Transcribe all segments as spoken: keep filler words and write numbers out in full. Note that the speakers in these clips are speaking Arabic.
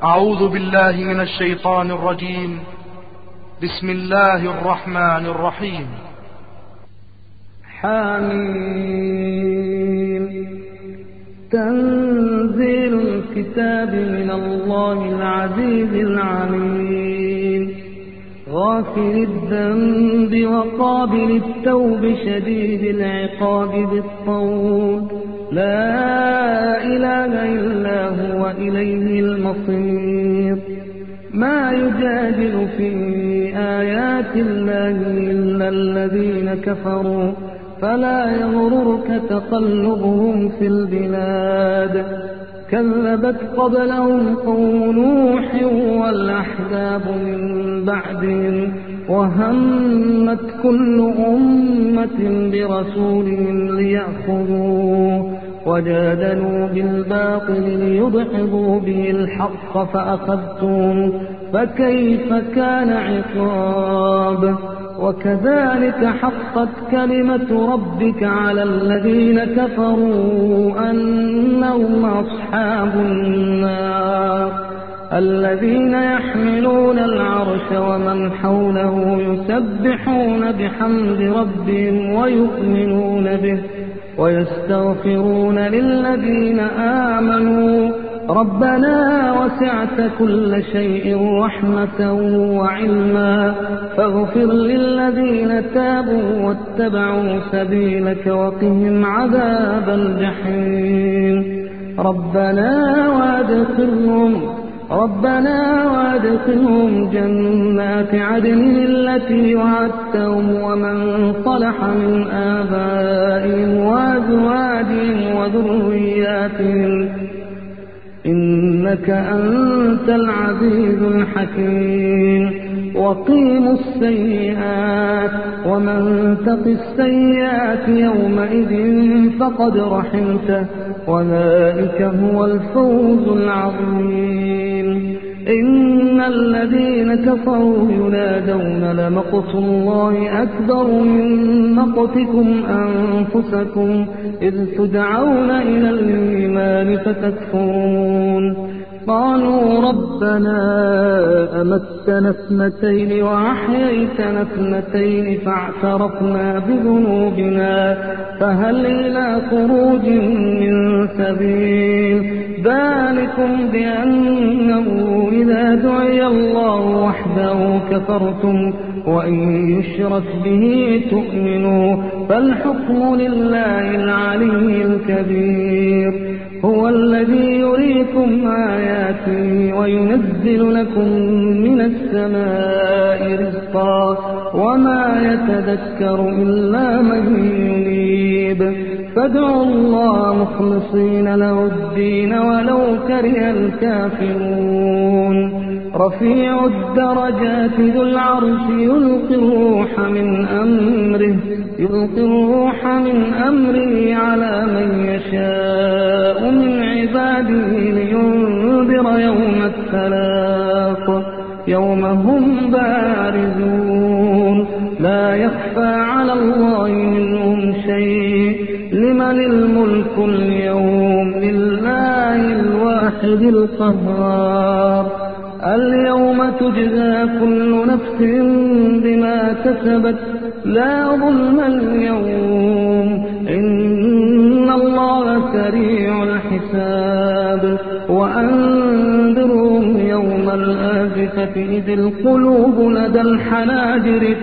أعوذ بالله من الشيطان الرجيم. بسم الله الرحمن الرحيم. حميم. تنزيل الكتاب من الله العزيز العليم، غافر الذنب وقابل التوب شديد العقاب بالطول، لا إله إلا هو إليه المصير. ما يجادل في آيات الله إلا الذين كفروا، فلا يغررك تقلبهم في البلاد. كذبت قبلهم قوم نوح والأحزاب من بعدهم، وهمت كل أمة برسولهم ليأخذوه، وجادلوا بالباطل ليدحضوا به الحق فأخذتهم، فكيف كان عقاب. وكذلك حقت كلمة ربك على الذين كفروا أنهم أصحاب النار، الذين يحملون العرش ومن حوله يسبحون بحمد ربهم ويؤمنون به ويستغفرون للذين آمنوا ربنا وسعت كل شيء رحمة وعلما، فاغفر للذين تابوا واتبعوا سبيلك وقهم عذاب الجحيم. ربنا وادخلهم ربنا وادخلهم جنات عدن التي وعدتهم ومن صلح من آبائهم وأزواجهم وذرياتهم، إنك أنت العزيز الحكيم. وقيموا السيئات ومن تق السيئات يومئذ فقد رحمته، وذلك هو الفوز العظيم. إن الذين كفروا ينادون لمقت الله أكبر من مقتكم أنفسكم إذ تدعون إلى الإيمان فتكفرون. قالوا ربنا أمتنا اثنتين وأحييتنا اثنتين فاعترفنا بذنوبنا فهل إلى خروج من سبيل. ذلكم بأنه إذا دعي الله وحده كفرتم وإن يشرك به تؤمنوا، فالحكم لله العلي الكبير. هو الذي يريكم آياته وينزل لكم من السماء رزقا، وما يتذكر إلا من ينيب. فادعوا الله مخلصين له الدين ولو كره الكافرون. رفيع الدرجات ذو العرش يلقي الروح من أمره يلقي الروح من أمره على من يشاء من عباده لينذر يوم التلاق، يوم هم بارزون لا يخفى على الله منهم شيء. لمن الملك اليوم؟ لله الواحد القهار. اليوم تجزى كل نفس بما كسبت لا ظلم اليوم، إن الله سريع الحساب. وأنذرهم يوم الآزفة إذ القلوب لدى الحناجر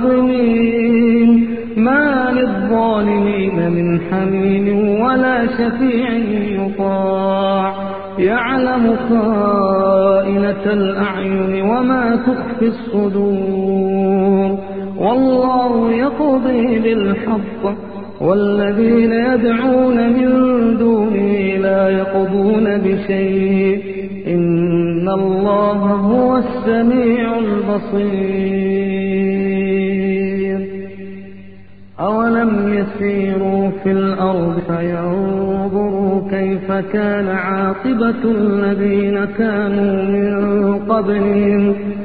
كاظمين، ما للظالمين من حميم ولا شفيع يطاع. يعلم خائنة الأعين وما تخفي الصدور، والله يقضي بالحق والذين يدعون من دونه لا يقضون بشيء، إن الله هو السميع البصير. أولم يسيروا في الأرض فينظروا كيف كان عاقبة الذين كانوا من قبلهم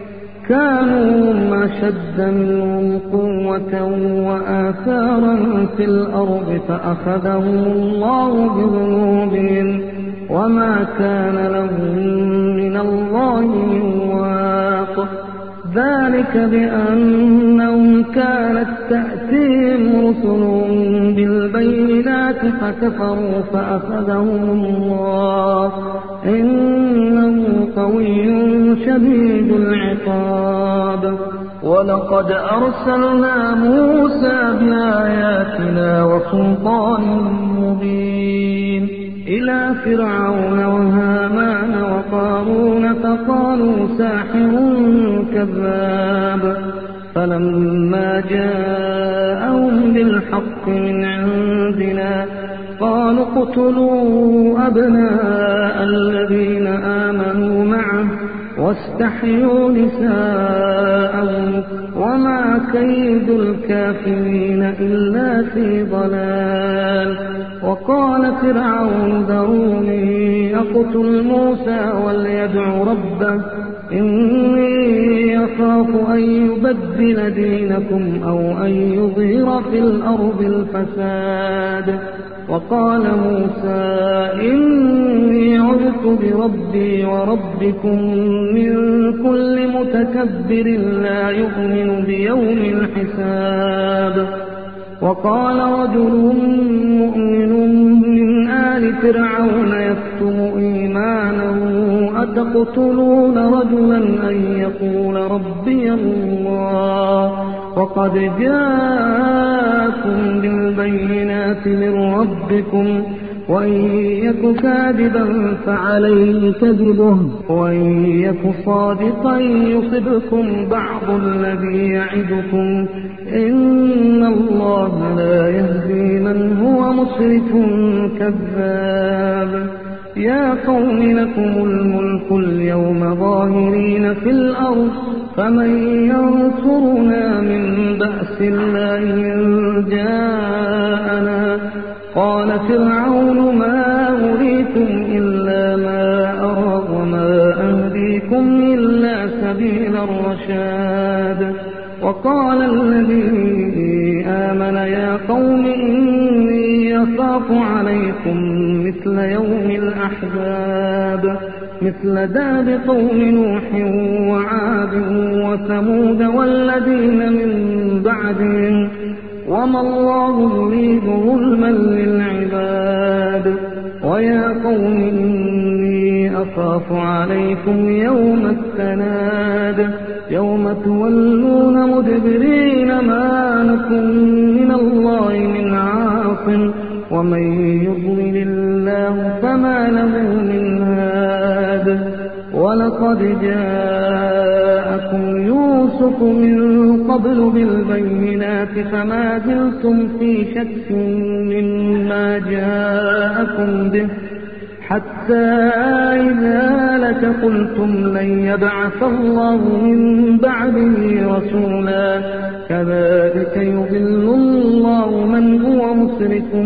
كانوا أشد منهم قوة وآثارا في الأرض فأخذهم الله بذنوبهم وما كان لهم من الله من واق. ذلك بأنهم كانت تأتيهم رسلهم بالبينات فكفروا فأخذهم الله إنه قوي شديد العقاب. ولقد أرسلنا موسى بآياتنا وسلطان مبين إلى فرعون وهامان وقارون فقالوا ساحر كذاب. فلما جاءهم بالحق من عندنا قالوا اقتلوا أبناء الذين آمنوا معه واستحيوا نساءهم وما كيد الكافرين إلا في ضلال. وقال فرعون ذروني أقتل موسى وليدع ربه إني يخاف أن يبدل دينكم أو أن يظهر في الأرض الفساد. وقال موسى إني عذت بربي وربكم من كل متكبر لا يؤمن بيوم الحساب. وقال رجل مؤمن من آل فرعون يكتم إيمانه أتقتلون رجلا أن يقول ربي الله وقد جاءكم بالبينات من ربكم وإن يك كاذبا فعليه كذبه وإن يك صادقا يصبكم بعض الذي يعدكم إن الله لا يهدي من هو مسرف كذاب. يا قوم لكم الملك اليوم ظاهرين في الأرض فمن ينصرنا من بأس الله إن جاءنا. قال فرعون ما أريكم إلا ما أرى وما أهديكم إلا سبيل الرشاد. وقال الذي آمن يا قوم إني أخاف عليكم مثل يوم الأحزاب مثل داب قوم نوح وعاد وثمود والذين من بعدهم وما الله يريد ظلما للعباد. ويا قوم إني أخاف عليكم يوم التناد يوم تولون مدبرين ما لكم من الله من عاصم ومن يضلل الله فما له من هاد. ولقد جاءكم يوسف من قبل بالبينات فما زلتم في شك مما جاءكم به حتى إذا لك قلتم لن يبعث الله من بعده رسولا كذلك يضل الله من هو مسرف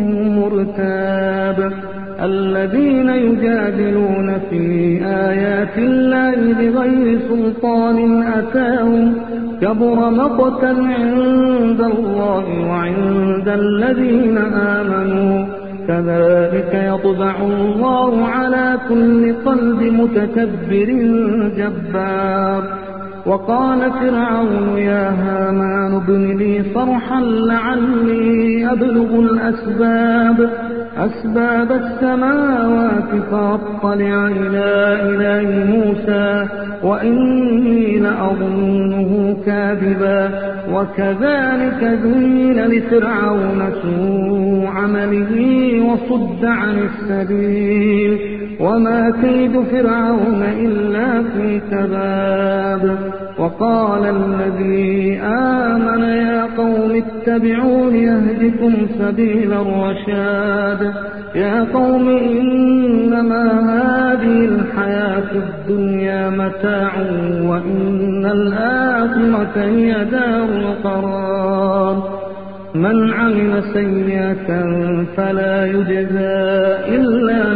مرتاب. الذين يجادلون في آيات الله بغير سلطان أتاهم كبر مقتا عند الله وعند الذين آمنوا كذلك يطبع الله على كل قلب متكبر جبار. وقال فرعون يا هامان ابن لي صرحا لعلي أبلغ الأسباب أسباب السماوات فأطلع إلى إله موسى وإني لأظنه كاذبا. وكذلك زين لفرعون سوء عمله وصد عن السبيل وما كيد فرعون إلا في تباب. وقال الذي آمن يا قوم اتبعون يهدكم سبيل الرشاد. يا قوم إنما هذه الحياة الدنيا متاع وإن الآخرة هي دار القرار. من عمل سيئة فلا يجزى إلا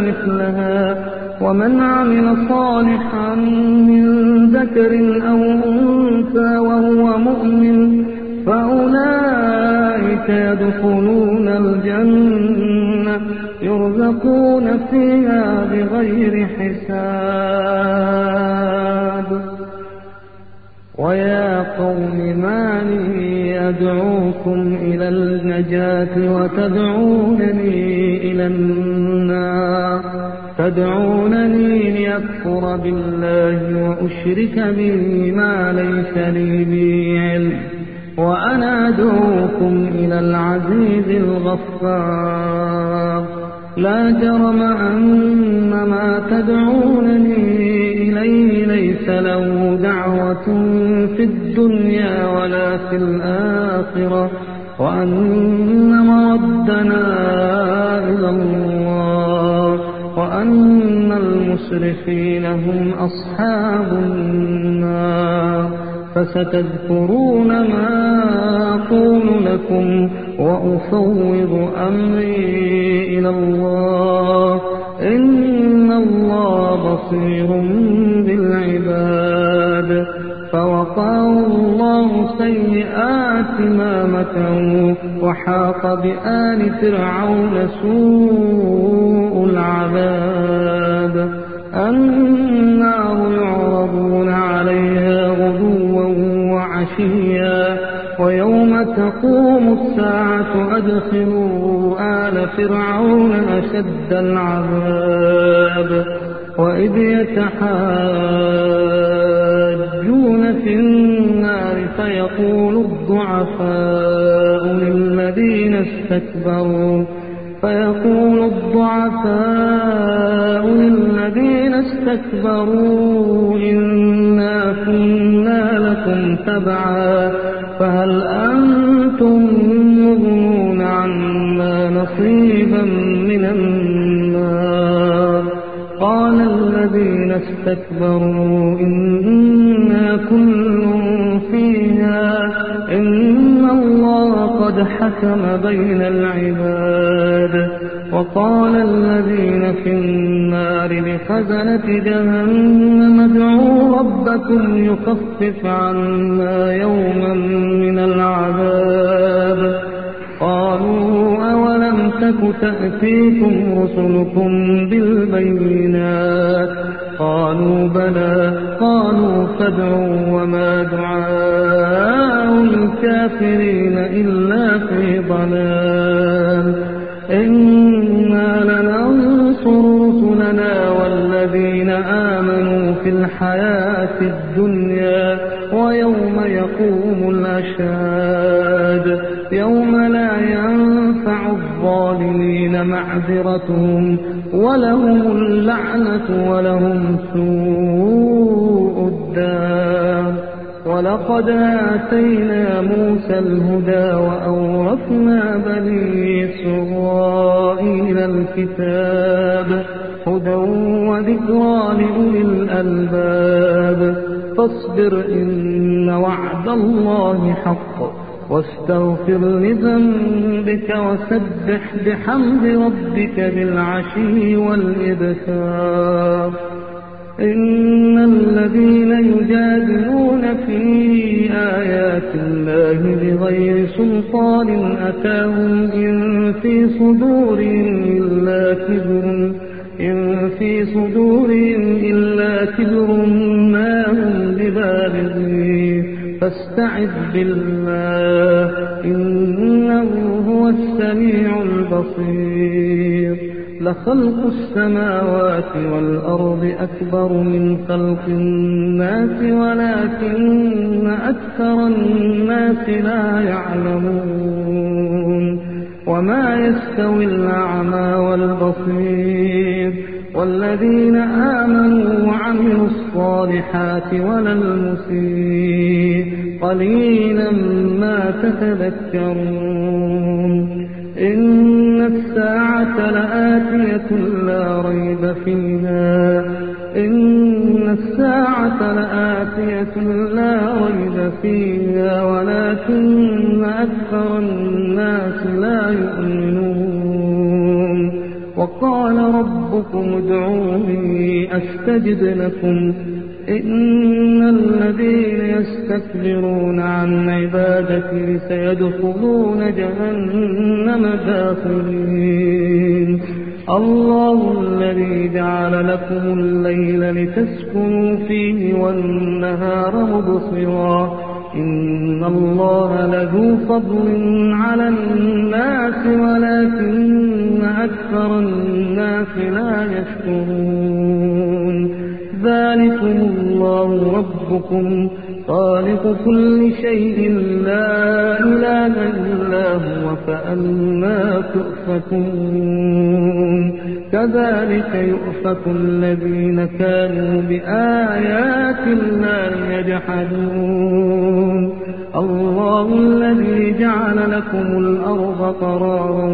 مثلها ومن عمل صالحا من ذكر أو أنثى ويرزقون فيها بغير حساب. ويا قوم ما لي أدعوكم إلى النجاة وتدعونني إلى النار تدعونني لأكفر بالله وأشرك به ما ليس لي به علم وأنا أدعوكم إلى العزيز الغفار. لا جرم أن ما تدعونني إليه ليس له دعوة في الدنيا ولا في الآخرة وأن مردنا إلى الله وأن المسرفين هم أصحاب النار. فستذكرون ما أقول لكم وأفوض أمري إلى الله إن الله بصير بالعباد. فوقاه الله سيئات ما مكروا وحاق بآل فرعون سوء العذاب. النار يعرضون عليها غدوا وعشيا ويوم تقوم الساعة أدخلوا آل فرعون أشد العذاب. وإذ يتحاجون في النار فيقول الضعفاء للذين استكبروا فيقول الضعفاء للذين استكبروا إنا كنا لكم تبعا فهل أنتم مغنون عنا نصيبا من النار. قال الذين استكبروا إنا كل فيها إن الله قد حكم بين العباد. وقال الذين في النار لخزنة جهنم ادعوا ربكم يخفف عنا يوما من العذاب. قالوا أولم تك تأتيكم رسلكم بالبينات قالوا بلى قالوا فادعوا وما دعاء الكافرين إلا في ضلال. إنا لننصر رسلنا والذين آمنوا في الحياة الدنيا ويوم يقوم الأشهاد يوم لا ينفع الظالمين معذرتهم ولهم اللعنة ولهم سوء الدار. ولقد آتينا موسى الهدى وأورثنا بني إسرائيل الكتاب هدى وذكرى لأولي الألباب. فاصبر إن وعد الله حق واستغفر لذنبك وسبح بحمد ربك بالعشي والإبكار. إن الذين يجادلون في آيات الله بغير سلطان أتاهم إن في صدورهم إلا كبر إن في صدورهم إلا كبر ما هم ببالغيه فاستعذ بالله إنه هو السميع البصير. لخلق السماوات والأرض أكبر من خلق الناس ولكن أكثر الناس لا يعلمون. وما يستوي الأعمى والبصير والذين آمنوا وعملوا الصالحات ولا المسيء قليلا ما تتذكرون. إن الساعة لآتية لا ريب فيها إن الساعة لآتية لا ريب فيها ولكن أكثر الناس لا يؤمنون. وقال ربكم ادعوني أستجب لكم إن الذين يستكبرون عن عبادتي سيدخلون جهنم داخلين. الله الذي جعل لكم الليل لتسكنوا فيه والنهار مبصرا إن الله لذو فضل على الناس ولكن أكثر الناس لا يشكرون ذلكم الله ربكم خالق كل شيء لا إله إلا هو فأنا تؤفكون كذلك يؤفك الذين كانوا بآيات الله يجحدون الله الذي جعل لكم الأرض قرارا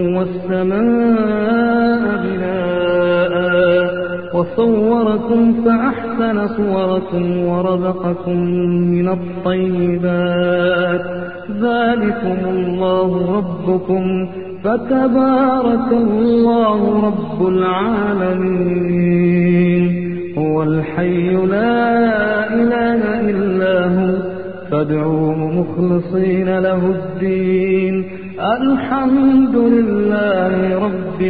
والسماء بناء وصوركم فأحسن صوركم ورزقكم من الطيبات ذلكم الله ربكم فتبارك الله رب العالمين هو الحي لا إله إلا هو فادعوه مخلصين له الدين الحمد لله رب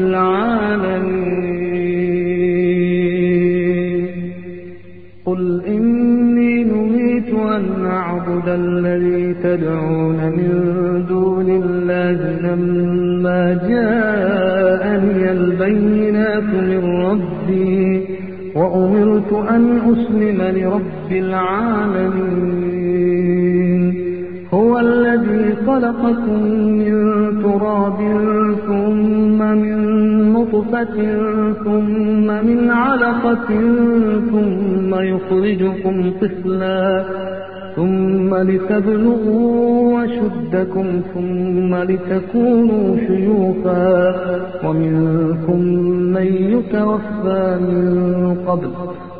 العالمين قل إني نهيت أن أعبد الذي تدعون من دون الله لما جاءني البينات من ربي وأمرت أن أسلم لرب العالمين هو الذي خلقكم من تراب ثم من نطفة ثم من علقة ثم يخرجكم طفلا ثم لتبلغوا أشدكم ثم لتكونوا شيوخا ومنكم من يتوفى من قبل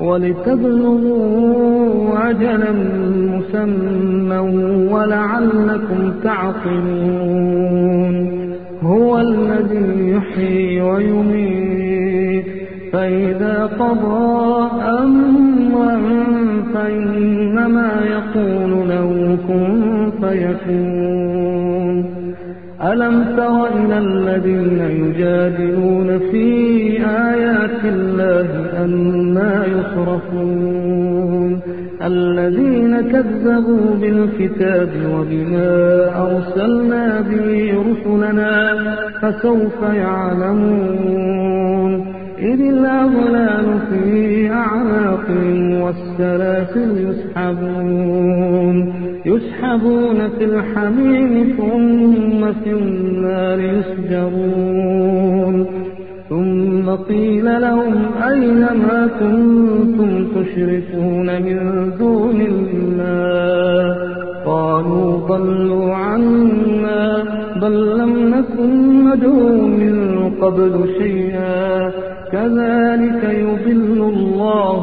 ولتبلغوا أجلا مسمى ولعلكم تعقلون هو الذي يحيي ويميت فإذا قضى أمرا فإنما يقول له كن فيكون ألم تر إلى الذين يجادلون في آيات الله أنى يصرفون الذين كذبوا بالكتاب وبما أرسلنا به رسلنا فسوف يعلمون إذ الأغلال في أعناقهم والسلاسل يسحبون يسحبون في الحميم ثم في النار يسجرون ثم قيل لهم أين ما كنتم تشركون من دون الله قالوا ضلوا عنا بل لم نكن ندعو من قبل شيئا كذلك يضل الله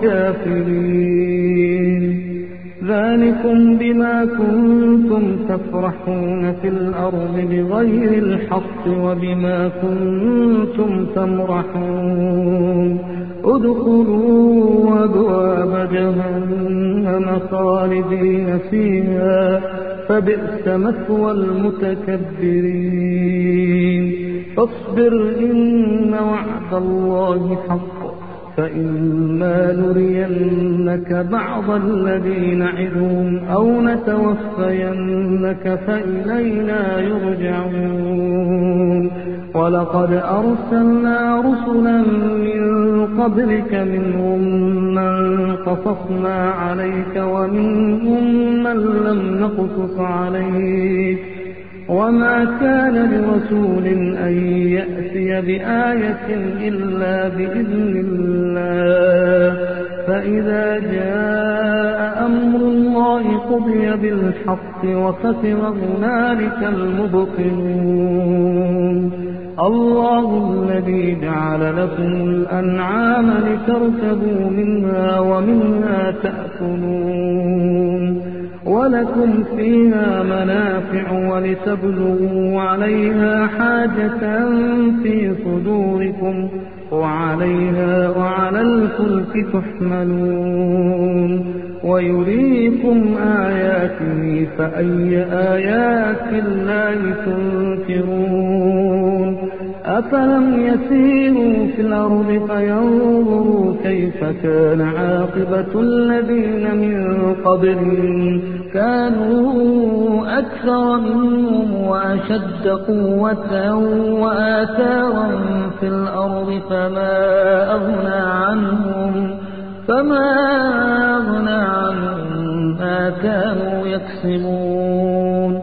الكافرين ذلكم بما كنتم تفرحون في الأرض بغير الحق وبما كنتم تمرحون ادخلوا أبواب جهنم خالدين فيها فبئس مثوى المتكبرين فاصبر إن وعد الله حق فإما نرينك بعض الذي نعدهم أو نتوفينك فإلينا يرجعون ولقد أرسلنا رسلا من قبلك منهم من قصصنا عليك ومنهم من لم نقصص عليك وما كان لرسول أن يأتي بآية إلا بإذن الله فإذا جاء أمر الله قضي بالحق وخسر هنالك المبطلون الله الذي جعل لكم الأنعام لتركبوا منها ومنها تأكلون ولكم فيها منافع ولتبلغوا عليها حاجة في صدوركم وعليها وعلى الفلك تحملون ويريكم آياته فأي آيات الله تنكرون أفلم يسيروا في الأرض فينظروا كيف كان عاقبة الذين من قبلهم كانوا أكثر منهم وأشد قوة وآثارا في الأرض فما أغنى عنهم فما أغنى عنهم ما كانوا يكسبون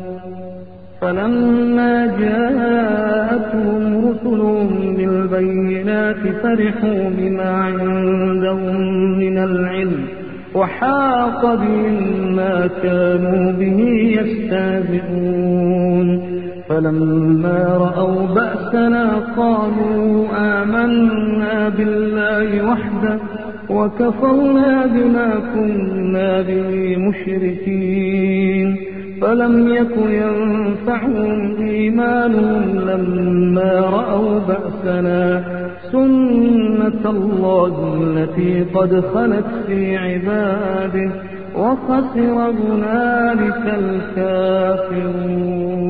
فلما جاءتهم رسلهم بالبينات فرحوا بما عندهم من العلم وحاق بهم ما كانوا به يستهزئون فلما رأوا بأسنا قالوا آمنا بالله وحده وكفرنا بما كنا به مشركين فلم يك ينفعهم إيمانهم لما رأوا بأسنا سنة الله التي قد خلت في عباده وخسر هنالك الكافرون.